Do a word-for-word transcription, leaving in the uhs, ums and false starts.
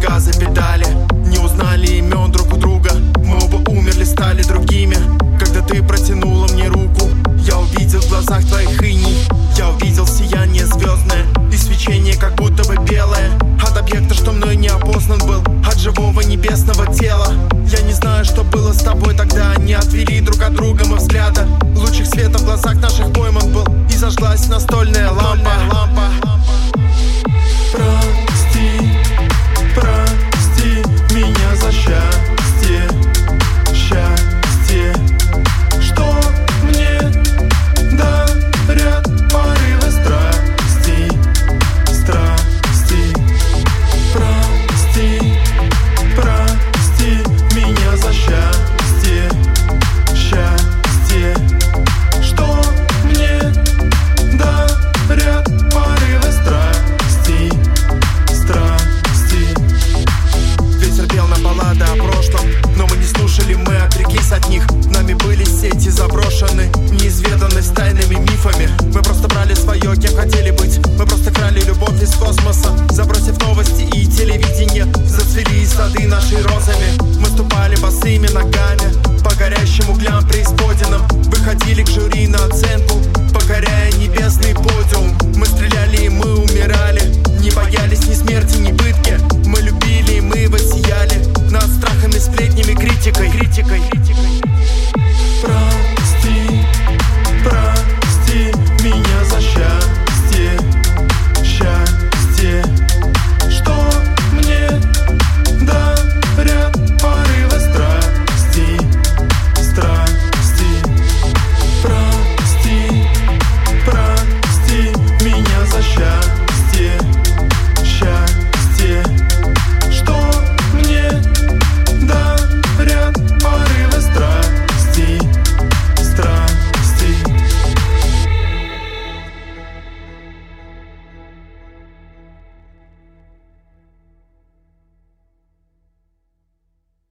газа педали. Не узнали имен друг у друга. Мы оба умерли, стали другими. Когда ты протянула мне руку, я увидел в глазах твоих иней. Я увидел сияние звездное и свечение, как будто бы белое. От объекта, что мной не опознан был, от живого небесного тела. Я не знаю, что было с тобой тогда. Не отвели друг от друга мы взгляда. Лучик света в глазах наших пойман был, и зажглась настольная лампа.